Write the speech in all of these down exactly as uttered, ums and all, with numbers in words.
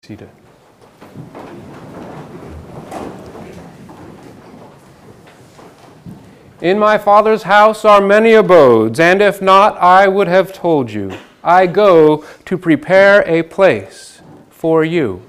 Seated. In my Father's house are many abodes, and if not, I would have told you. I go to prepare a place for you.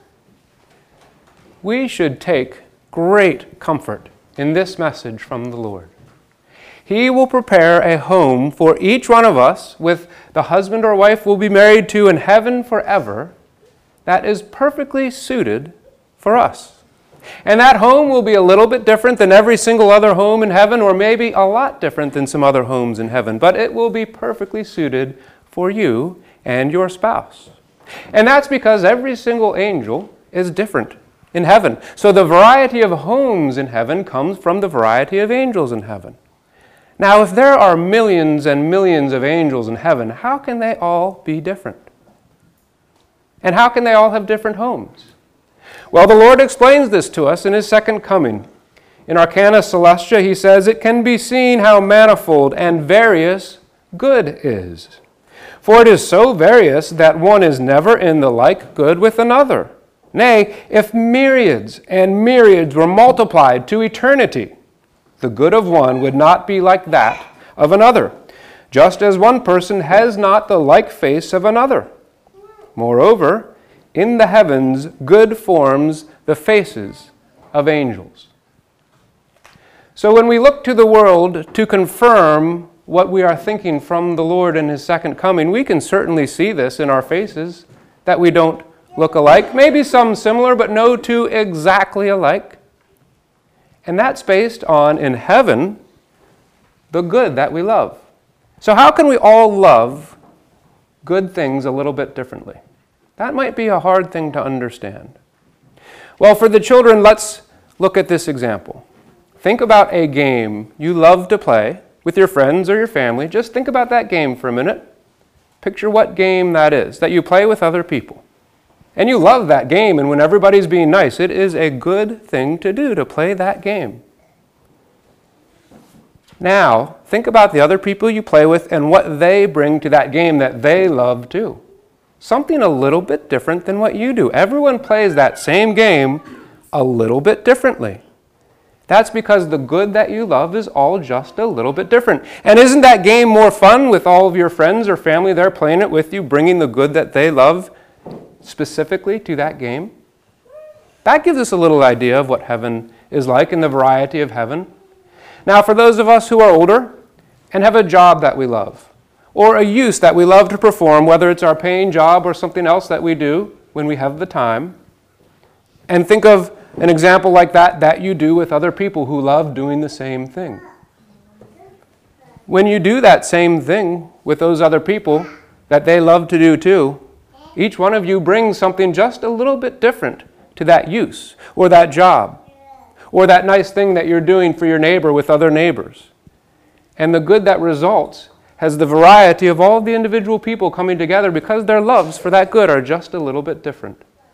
We should take great comfort in this message from the Lord. He will prepare a home for each one of us, with the husband or wife we'll be married to in heaven forever, that is perfectly suited for us. And that home will be a little bit different than every single other home in heaven, or maybe a lot different than some other homes in heaven, but it will be perfectly suited for you and your spouse. And that's because every single angel is different in heaven. So the variety of homes in heaven comes from the variety of angels in heaven. Now, if there are millions and millions of angels in heaven, how can they all be different? And how can they all have different homes? Well, the Lord explains this to us in His second coming. In Arcana Celestia, He says, "It can be seen how manifold and various good is. For it is so various that one is never in the like good with another. Nay, if myriads and myriads were multiplied to eternity, the good of one would not be like that of another, just as one person has not the like face of another. Moreover, in the heavens, good forms the faces of angels." So when we look to the world to confirm what we are thinking from the Lord in His second coming, we can certainly see this in our faces, that we don't look alike. Maybe some similar, but no two exactly alike. And that's based on, in heaven, the good that we love. So how can we all love good things a little bit differently? That might be a hard thing to understand. Well, for the children, let's look at this example. Think about a game you love to play with your friends or your family. Just think about that game for a minute. Picture what game that is, that you play with other people. And you love that game, and when everybody's being nice, it is a good thing to do, to play that game. Now, think about the other people you play with and what they bring to that game that they love too. Something a little bit different than what you do. Everyone plays that same game a little bit differently. That's because the good that you love is all just a little bit different. And isn't that game more fun with all of your friends or family there playing it with you, bringing the good that they love specifically to that game? That gives us a little idea of what heaven is like and the variety of heaven. Now, for those of us who are older and have a job that we love, or a use that we love to perform, whether it's our paying job or something else that we do when we have the time, and think of an example like that that you do with other people who love doing the same thing. When you do that same thing with those other people that they love to do too, each one of you brings something just a little bit different to that use, or that job, or that nice thing that you're doing for your neighbor with other neighbors. And the good that results has the variety of all the individual people coming together because their loves for that good are just a little bit different.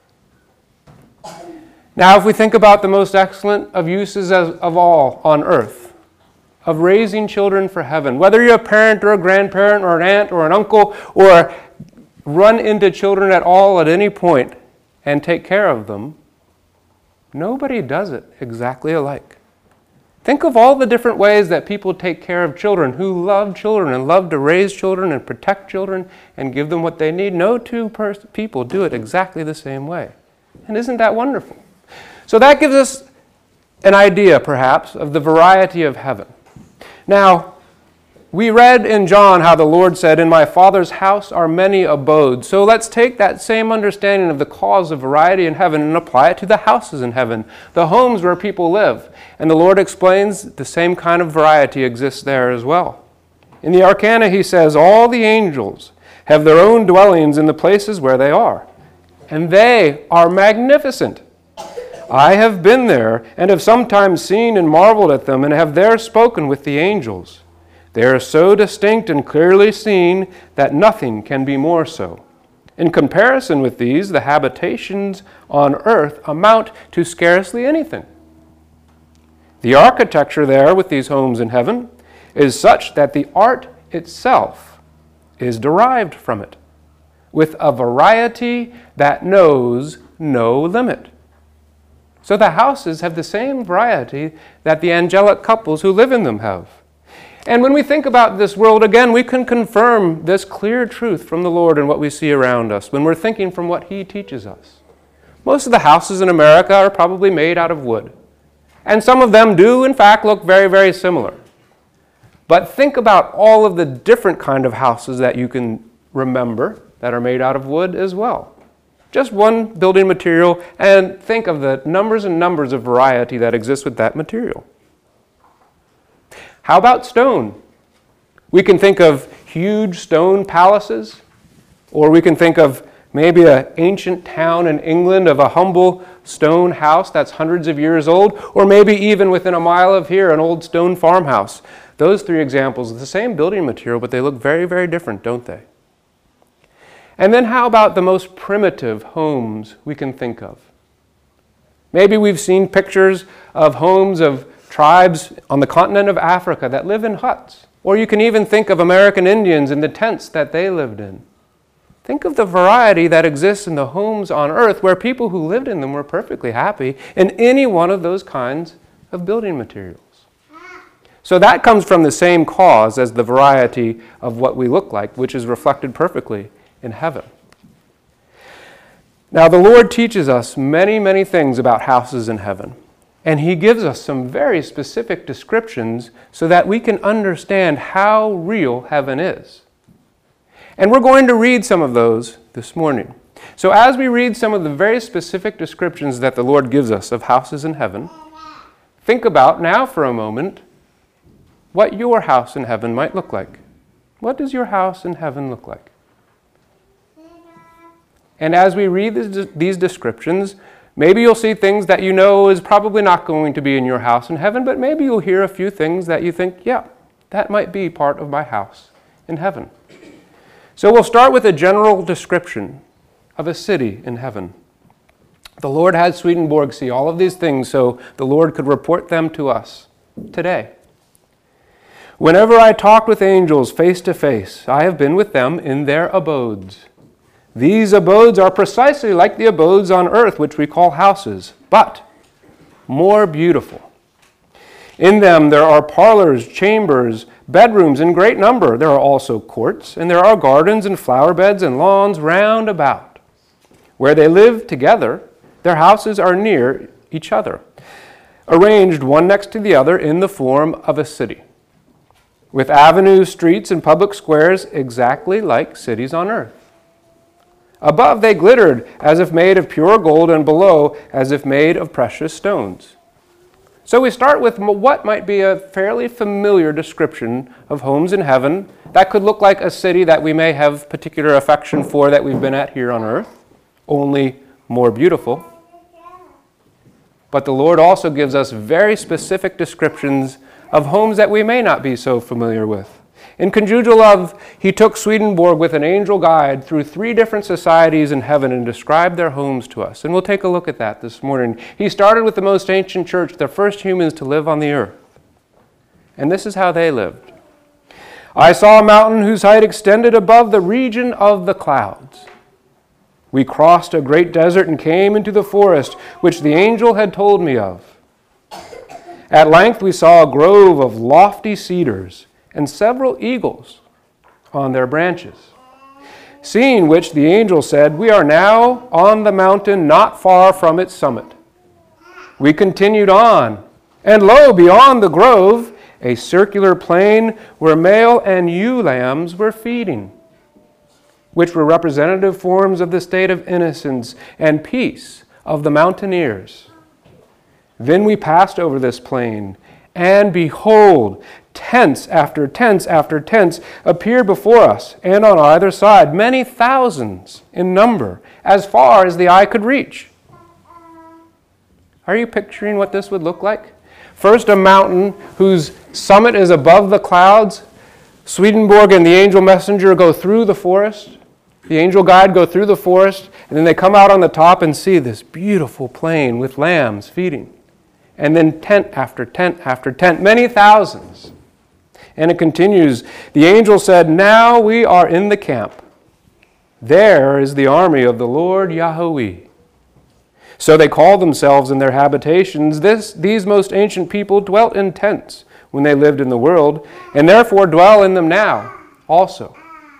Now, if we think about the most excellent of uses of all on earth, of raising children for heaven, whether you're a parent or a grandparent or an aunt or an uncle, or run into children at all at any point and take care of them, nobody does it exactly alike. Think of all the different ways that people take care of children who love children and love to raise children and protect children and give them what they need. No two pers- people do it exactly the same way. And isn't that wonderful? So that gives us an idea, perhaps, of the variety of heaven. Now, we read in John how the Lord said, "In my Father's house are many abodes." So let's take that same understanding of the cause of variety in heaven and apply it to the houses in heaven, the homes where people live. And the Lord explains the same kind of variety exists there as well. In the Arcana, He says, "All the angels have their own dwellings in the places where they are, and they are magnificent. I have been there and have sometimes seen and marveled at them, and have there spoken with the angels. They are so distinct and clearly seen that nothing can be more so. In comparison with these, the habitations on earth amount to scarcely anything. The architecture there with these homes in heaven is such that the art itself is derived from it. with a variety that knows no limit. So the houses have the same variety that the angelic couples who live in them have. And when we think about this world, again, we can confirm this clear truth from the Lord in what we see around us when we're thinking from what He teaches us. Most of the houses in America are probably made out of wood. And some of them do, in fact, look very, very similar. But think about all of the different kind of houses that you can remember that are made out of wood as well. Just one building material, and think of the numbers and numbers of variety that exists with that material. How about stone? We can think of huge stone palaces, or we can think of maybe an ancient town in England of a humble stone house that's hundreds of years old, or maybe even within a mile of here, an old stone farmhouse. Those three examples are the same building material, but they look very, very different, don't they? And then how about the most primitive homes we can think of? Maybe we've seen pictures of homes of tribes on the continent of Africa that live in huts. Or you can even think of American Indians in the tents that they lived in. Think of the variety that exists in the homes on earth where people who lived in them were perfectly happy in any one of those kinds of building materials. So that comes from the same cause as the variety of what we look like, which is reflected perfectly in heaven. Now, the Lord teaches us many, many things about houses in heaven. And He gives us some very specific descriptions so that we can understand how real heaven is. And we're going to read some of those this morning. So as we read some of the very specific descriptions that the Lord gives us of houses in heaven, think about now for a moment what your house in heaven might look like. What does your house in heaven look like? And as we read these descriptions, maybe you'll see things that you know is probably not going to be in your house in heaven, but maybe you'll hear a few things that you think, yeah, that might be part of my house in heaven. So we'll start with a general description of a city in heaven. The Lord had Swedenborg see all of these things so the Lord could report them to us today. Whenever I talked with angels face to face, I have been with them in their abodes. These abodes are precisely like the abodes on earth, which we call houses, but more beautiful. In them there are parlors, chambers, bedrooms in great number. There are also courts, and there are gardens and flower beds and lawns round about. Where they live together, their houses are near each other, arranged one next to the other in the form of a city, with avenues, streets, and public squares exactly like cities on earth. Above they glittered as if made of pure gold, and below as if made of precious stones. So we start with what might be a fairly familiar description of homes in heaven that could look like a city that we may have particular affection for that we've been at here on earth, only more beautiful. But the Lord also gives us very specific descriptions of homes that we may not be so familiar with. In Conjugal Love, he took Swedenborg with an angel guide through three different societies in heaven and described their homes to us. And we'll take a look at that this morning. He started with the most ancient church, the first humans to live on the earth. And this is how they lived. I saw a mountain whose height extended above the region of the clouds. We crossed a great desert and came into the forest, which the angel had told me of. At length we saw a grove of lofty cedars, and several eagles on their branches. Seeing which, the angel said, we are now on the mountain not far from its summit. We continued on, and lo, beyond the grove, a circular plain where male and ewe lambs were feeding, which were representative forms of the state of innocence and peace of the mountaineers. Then we passed over this plain, and behold, tents after tents after tents appeared before us, and on either side, many thousands in number, as far as the eye could reach. Are you picturing what this would look like? First, a mountain whose summit is above the clouds. Swedenborg and the angel messenger go through the forest. The angel guide go through the forest, and then they come out on the top and see this beautiful plain with lambs feeding. And then tent after tent after tent, many thousands. And it continues, the angel said, now we are in the camp. There is the army of the Lord Yahweh. So they called themselves in their habitations. This, these most ancient people dwelt in tents when they lived in the world, and therefore dwell in them now also.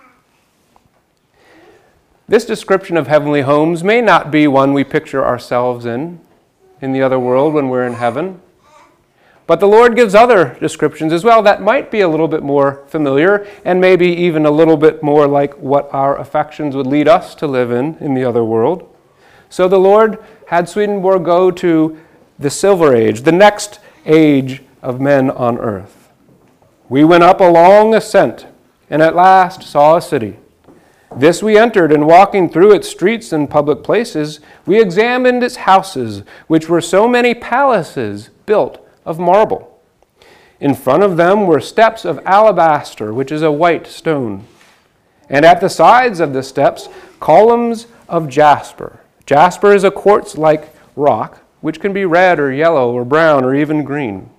This description of heavenly homes may not be one we picture ourselves in, in the other world when we're in heaven. But the Lord gives other descriptions as well that might be a little bit more familiar and maybe even a little bit more like what our affections would lead us to live in in the other world. So the Lord had Swedenborg go to the Silver Age, the next age of men on earth. We went up a long ascent and at last saw a city. This we entered, and walking through its streets and public places, we examined its houses, which were so many palaces built of marble. In front of them were steps of alabaster, which is a white stone. And at the sides of the steps, columns of jasper. Jasper is a quartz-like rock, which can be red or yellow or brown or even green.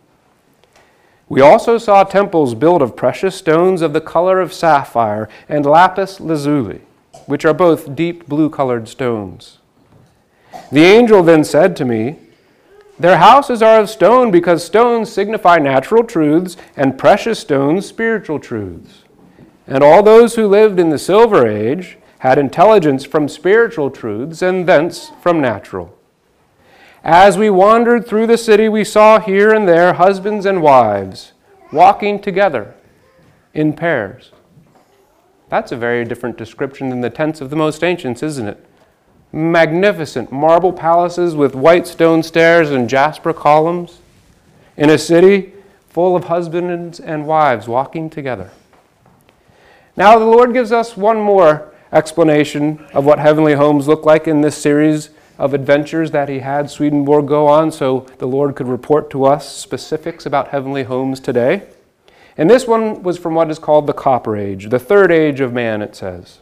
We also saw temples built of precious stones of the color of sapphire and lapis lazuli, which are both deep blue-colored stones. The angel then said to me, "Their houses are of stone because stones signify natural truths and precious stones spiritual truths. And all those who lived in the Silver Age had intelligence from spiritual truths and thence from natural. As we wandered through the city, we saw here and there husbands and wives walking together in pairs." That's a very different description than the tents of the most ancients, isn't it? Magnificent marble palaces with white stone stairs and jasper columns in a city full of husbands and wives walking together. Now the Lord gives us one more explanation of what heavenly homes look like in this series of adventures that he had Swedenborg go on so the Lord could report to us specifics about heavenly homes today. And this one was from what is called the Copper Age, the third age of man, it says.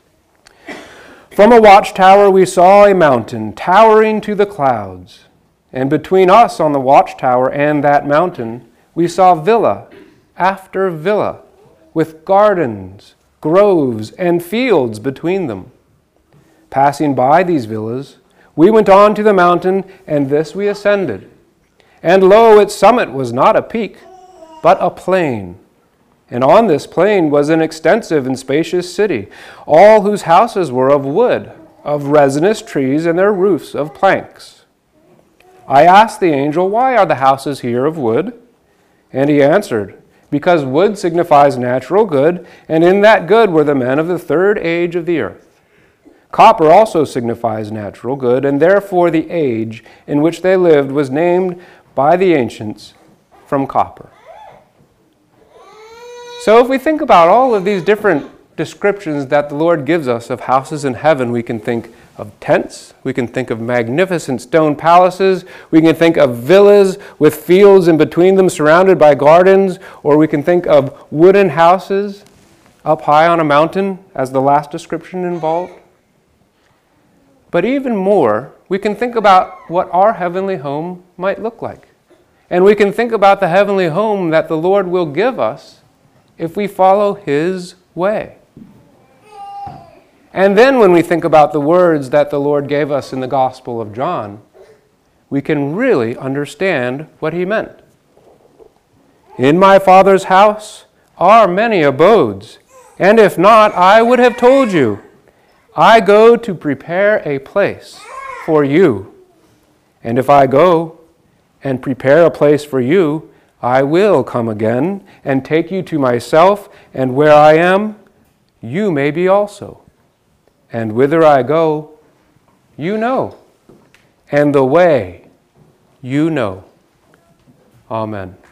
"From a watchtower we saw a mountain towering to the clouds, and between us on the watchtower and that mountain we saw villa after villa, with gardens, groves, and fields between them. Passing by these villas, we went on to the mountain, and this we ascended. And lo, its summit was not a peak, but a plain. And on this plain was an extensive and spacious city, all whose houses were of wood, of resinous trees, and their roofs of planks. I asked the angel, 'Why are the houses here of wood?' And he answered, 'Because wood signifies natural good, and in that good were the men of the third age of the earth. Copper also signifies natural good, and therefore the age in which they lived was named by the ancients from copper.'" So if we think about all of these different descriptions that the Lord gives us of houses in heaven, we can think of tents, we can think of magnificent stone palaces, we can think of villas with fields in between them surrounded by gardens, or we can think of wooden houses up high on a mountain, as the last description involved. But even more, we can think about what our heavenly home might look like. And we can think about the heavenly home that the Lord will give us if we follow His way. And then when we think about the words that the Lord gave us in the Gospel of John, we can really understand what He meant. "In my Father's house are many abodes, and if not, I would have told you. I go to prepare a place for you. And if I go and prepare a place for you, I will come again and take you to myself, and where I am, you may be also. And whither I go, you know, and the way you know." Amen.